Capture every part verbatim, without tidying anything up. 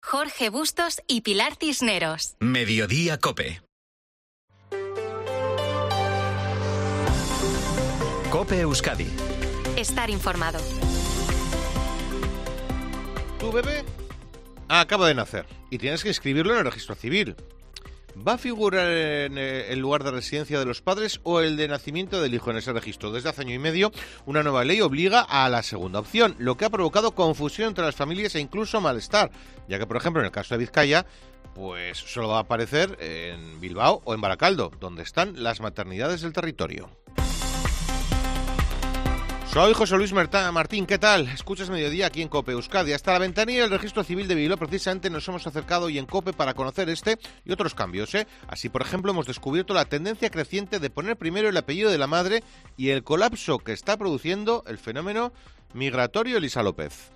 Jorge Bustos y Pilar Cisneros. Mediodía COPE. COPE Euskadi. Estar informado. Tu bebé acaba de nacer y tienes que inscribirlo en el registro civil. ¿Va a figurar en el lugar de residencia de los padres o el de nacimiento del hijo en ese registro? Desde hace año y medio, una nueva ley obliga a la segunda opción, lo que ha provocado confusión entre las familias e incluso malestar, ya que, por ejemplo, en el caso de Vizcaya, pues solo va a aparecer en Bilbao o en Baracaldo, donde están las maternidades del territorio. Soy José Luis Martín, ¿qué tal? Escuchas Mediodía aquí en COPE Euskadi. Hasta la ventanilla del Registro Civil de Bilbao precisamente nos hemos acercado hoy en COPE para conocer este y otros cambios, ¿eh? Así, por ejemplo, hemos descubierto la tendencia creciente de poner primero el apellido de la madre y el colapso que está produciendo el fenómeno migratorio. Elisa López.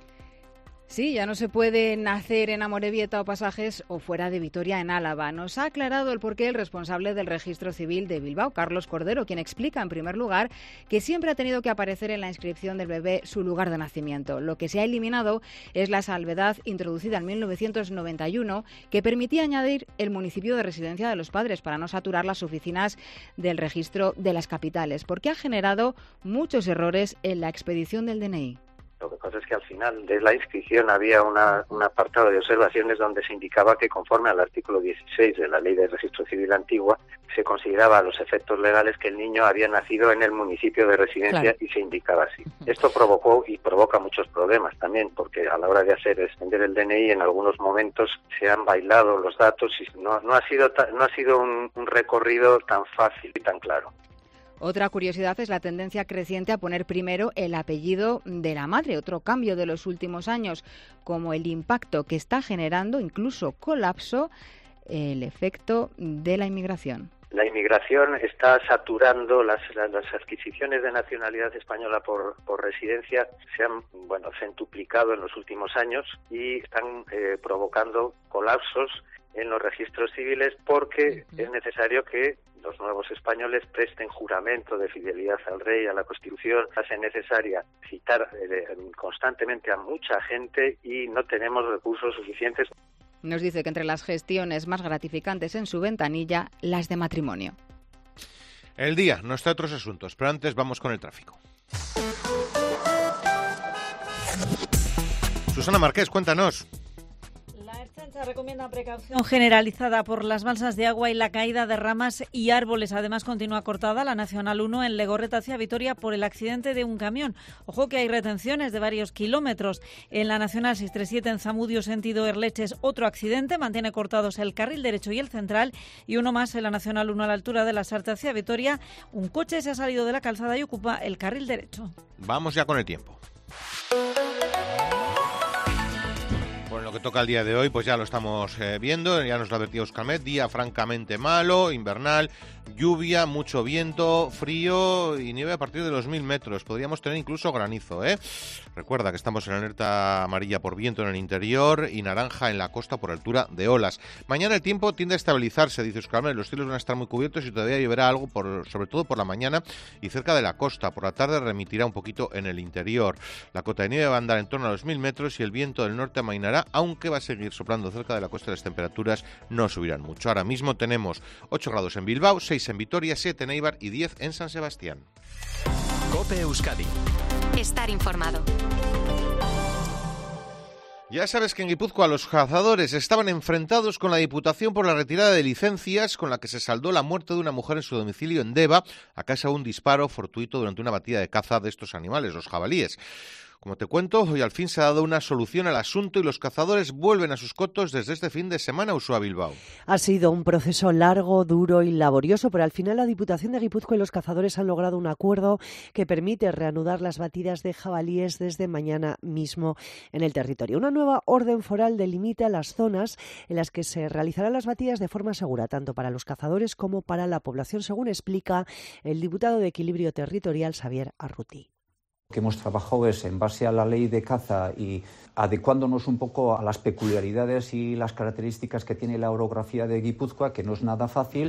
Sí, ya no se puede nacer en Amorebieta o Pasajes o fuera de Vitoria en Álava. Nos ha aclarado el porqué el responsable del Registro Civil de Bilbao, Carlos Cordero, quien explica, en primer lugar, que siempre ha tenido que aparecer en la inscripción del bebé su lugar de nacimiento. Lo que se ha eliminado es la salvedad introducida en mil novecientos noventa y uno que permitía añadir el municipio de residencia de los padres para no saturar las oficinas del registro de las capitales, porque ha generado muchos errores en la expedición del D N I. Lo que pasa es que al final de la inscripción había una, un apartado de observaciones donde se indicaba que conforme al artículo dieciséis de la Ley de Registro Civil antigua, se consideraba a los efectos legales que el niño había nacido en el municipio de residencia, claro, y se indicaba así. Esto provocó y provoca muchos problemas también, porque a la hora de hacer extender el D N I en algunos momentos se han bailado los datos y no, no ha sido, ta, no ha sido un, un recorrido tan fácil y tan claro. Otra curiosidad es la tendencia creciente a poner primero el apellido de la madre, otro cambio de los últimos años, como el impacto que está generando, incluso colapso, el efecto de la inmigración. La inmigración está saturando las, las, las adquisiciones de nacionalidad española por, por residencia, se han bueno centuplicado en los últimos años y están eh, provocando colapsos en los registros civiles porque uh-huh. es necesario que los nuevos españoles presten juramento de fidelidad al rey, a la Constitución. Hace necesaria citar eh, constantemente a mucha gente y no tenemos recursos suficientes. Nos dice que entre las gestiones más gratificantes en su ventanilla, las de matrimonio. El día nos trae otros asuntos, pero antes vamos con el tráfico. Susana Marqués, cuéntanos. La recomienda precaución generalizada por las balsas de agua y la caída de ramas y árboles. Además, continúa cortada la Nacional uno en Legorreta hacia Vitoria por el accidente de un camión. Ojo que hay retenciones de varios kilómetros. En la Nacional seiscientos treinta y siete en Zamudio, sentido Erleches, otro accidente. Mantiene cortados el carril derecho y el central. Y uno más en la Nacional uno a la altura de la Sarte hacia Vitoria. Un coche se ha salido de la calzada y ocupa el carril derecho. Vamos ya con el tiempo. Bueno, lo que toca el día de hoy, pues ya lo estamos eh, viendo, ya nos lo advertía Euskalmet, día francamente malo, invernal, lluvia, mucho viento, frío y nieve a partir de los mil metros. Podríamos tener incluso granizo, ¿eh? Recuerda que estamos en alerta amarilla por viento en el interior y naranja en la costa por altura de olas. Mañana el tiempo tiende a estabilizarse, dice Euskalmet, los cielos van a estar muy cubiertos y todavía lloverá algo, por, sobre todo por la mañana y cerca de la costa. Por la tarde remitirá un poquito en el interior. La cota de nieve va a andar en torno a los mil metros y el viento del norte amainará, aunque va a seguir soplando cerca de la costa. Las temperaturas no subirán mucho. Ahora mismo tenemos ocho grados en Bilbao, seis en Vitoria, siete en Eibar y diez en San Sebastián. COPE Euskadi. Estar informado. Ya sabes que en Guipúzcoa los cazadores estaban enfrentados con la Diputación por la retirada de licencias con la que se saldó la muerte de una mujer en su domicilio en Deva a causa de un disparo fortuito durante una batida de caza de estos animales, los jabalíes. Como te cuento, hoy al fin se ha dado una solución al asunto y los cazadores vuelven a sus cotos desde este fin de semana, Uxua Bilbao. Ha sido un proceso largo, duro y laborioso, pero al final la Diputación de Guipúzcoa y los cazadores han logrado un acuerdo que permite reanudar las batidas de jabalíes desde mañana mismo en el territorio. Una nueva orden foral delimita las zonas en las que se realizarán las batidas de forma segura, tanto para los cazadores como para la población, según explica el diputado de Equilibrio Territorial, Xavier Arruti. Lo que hemos trabajado es en base a la ley de caza y adecuándonos un poco a las peculiaridades y las características que tiene la orografía de Guipúzcoa, que no es nada fácil,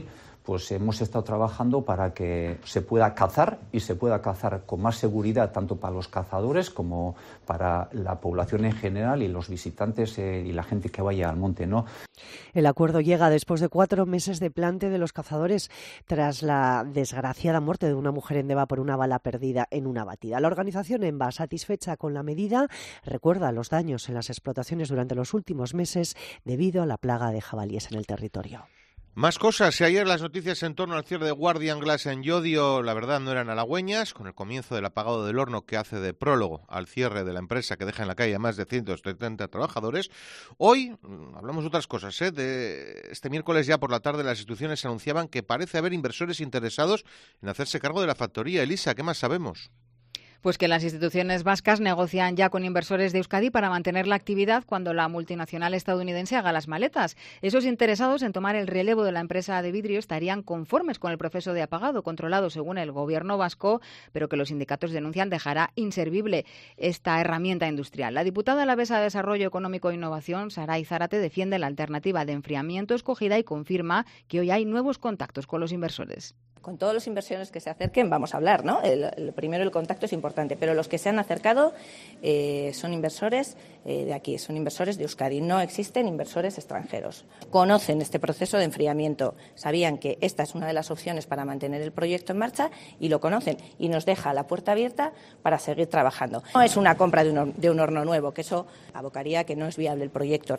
pues hemos estado trabajando para que se pueda cazar y se pueda cazar con más seguridad tanto para los cazadores como para la población en general y los visitantes eh, y la gente que vaya al monte, ¿no? El acuerdo llega después de cuatro meses de plante de los cazadores tras la desgraciada muerte de una mujer en Deva por una bala perdida en una batida. La organización EMBA, satisfecha con la medida, recuerda los daños en las explotaciones durante los últimos meses debido a la plaga de jabalíes en el territorio. Más cosas. Si ayer las noticias en torno al cierre de Guardian Glass en Llodio, la verdad, no eran halagüeñas, con el comienzo del apagado del horno que hace de prólogo al cierre de la empresa que deja en la calle a más de ciento setenta trabajadores, hoy hablamos de otras cosas. ¿eh? De este miércoles ya por la tarde las instituciones anunciaban que parece haber inversores interesados en hacerse cargo de la factoría. Elisa, ¿qué más sabemos? Pues que las instituciones vascas negocian ya con inversores de Euskadi para mantener la actividad cuando la multinacional estadounidense haga las maletas. Esos interesados en tomar el relevo de la empresa de vidrio estarían conformes con el proceso de apagado controlado según el gobierno vasco, pero que los sindicatos denuncian dejará inservible esta herramienta industrial. La diputada alavesa de Desarrollo Económico e Innovación, Saray Zárate, defiende la alternativa de enfriamiento escogida y confirma que hoy hay nuevos contactos con los inversores. Con todos los inversores que se acerquen vamos a hablar, ¿no? El, el primero, el contacto es importante, pero los que se han acercado eh, son inversores eh, de aquí, son inversores de Euskadi. No existen inversores extranjeros. Conocen este proceso de enfriamiento, sabían que esta es una de las opciones para mantener el proyecto en marcha y lo conocen y nos deja la puerta abierta para seguir trabajando. No es una compra de un, horno, de un horno nuevo, que eso abocaría a que no es viable el proyecto.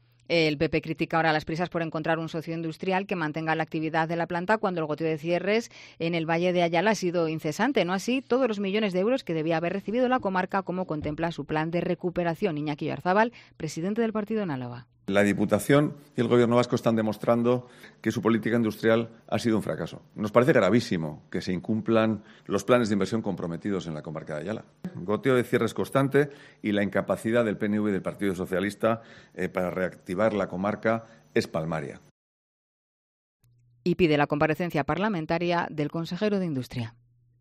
El P P critica ahora las prisas por encontrar un socio industrial que mantenga la actividad de la planta cuando el goteo de cierres en el Valle de Ayala ha sido incesante. No así todos los millones de euros que debía haber recibido la comarca, como contempla su plan de recuperación. Iñaki Oyarzábal, presidente del partido en Álava. La Diputación y el Gobierno vasco están demostrando que su política industrial ha sido un fracaso. Nos parece gravísimo que se incumplan los planes de inversión comprometidos en la comarca de Ayala. Goteo de cierres constante y la incapacidad del P N V y del Partido Socialista eh, para reactivar la comarca es palmaria. Y pide la comparecencia parlamentaria del consejero de Industria.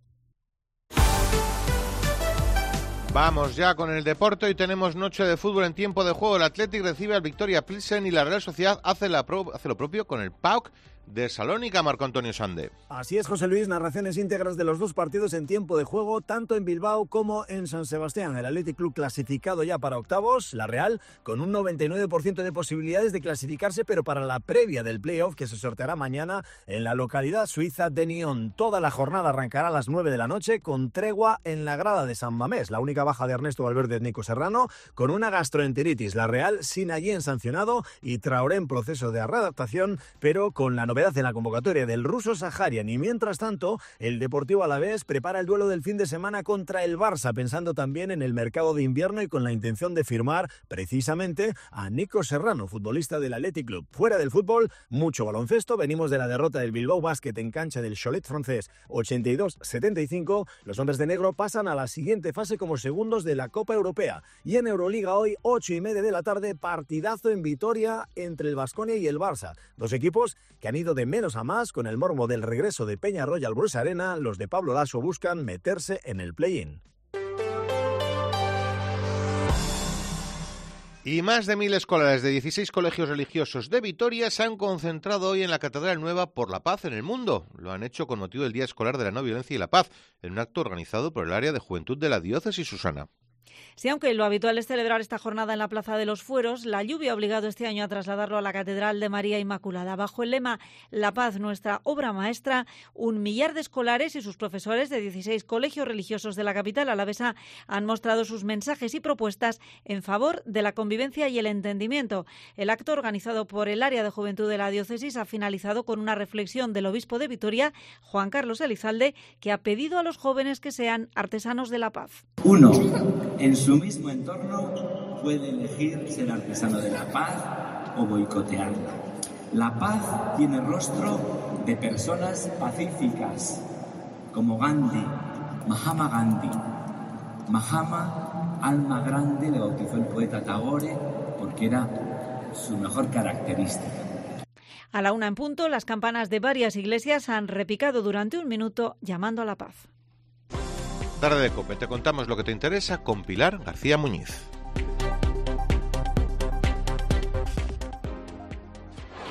Vamos ya con el deporte. Hoy tenemos noche de fútbol en tiempo de juego. El Athletic recibe al Victoria Pilsen y la Real Sociedad hace, la pro, hace lo propio con el P A O K de Salónica. Marco Antonio Sande. Así es, José Luis, narraciones íntegras de los dos partidos en tiempo de juego, tanto en Bilbao como en San Sebastián. El Athletic Club clasificado ya para octavos, la Real con un noventa y nueve por ciento de posibilidades de clasificarse, pero para la previa del playoff que se sorteará mañana en la localidad suiza de Nyon. Toda la jornada arrancará a las nueve de la noche con tregua en la grada de San Mamés. La única baja de Ernesto Valverde es Nico Serrano con una gastroenteritis. La Real sin allí en sancionado y Traoré en proceso de readaptación, pero con la novedad en la convocatoria del ruso Saharian. Y mientras tanto, el Deportivo Alavés prepara el duelo del fin de semana contra el Barça, pensando también en el mercado de invierno y con la intención de firmar precisamente a Nico Serrano, futbolista del Athletic Club. Fuera del fútbol, mucho baloncesto. Venimos de la derrota del Bilbao Basket en cancha del Cholet francés ochenta y dos setenta y cinco. Los hombres de negro pasan a la siguiente fase como segundos de la Copa Europea. Y en Euroliga hoy, ocho y media de la tarde, partidazo en Vitoria entre el Baskonia y el Barça. Dos equipos que han ido de menos a más con el morbo del regreso de Peñarroya al Bues Arena. Los de Pablo Laso buscan meterse en el play-in. Y más de mil escolares de dieciséis colegios religiosos de Vitoria se han concentrado hoy en la Catedral Nueva por la Paz en el Mundo. Lo han hecho con motivo del Día Escolar de la No Violencia y la Paz, en un acto organizado por el área de juventud de la diócesis, Susana. Sí, aunque lo habitual es celebrar esta jornada en la Plaza de los Fueros, la lluvia ha obligado este año a trasladarlo a la Catedral de María Inmaculada. Bajo el lema La Paz, nuestra obra maestra, un millar de escolares y sus profesores de dieciséis colegios religiosos de la capital alavesa han mostrado sus mensajes y propuestas en favor de la convivencia y el entendimiento. El acto, organizado por el área de juventud de la diócesis, ha finalizado con una reflexión del obispo de Vitoria, Juan Carlos Elizalde, que ha pedido a los jóvenes que sean artesanos de la paz. Uno, en su mismo entorno puede elegir ser artesano de la paz o boicotearla. La paz tiene rostro de personas pacíficas, como Gandhi, Mahatma Gandhi. Mahatma, alma grande, le bautizó el poeta Tagore porque era su mejor característica. A la una en punto, las campanas de varias iglesias han repicado durante un minuto llamando a la paz. Tarde de COPE, te contamos lo que te interesa con Pilar García Muñiz.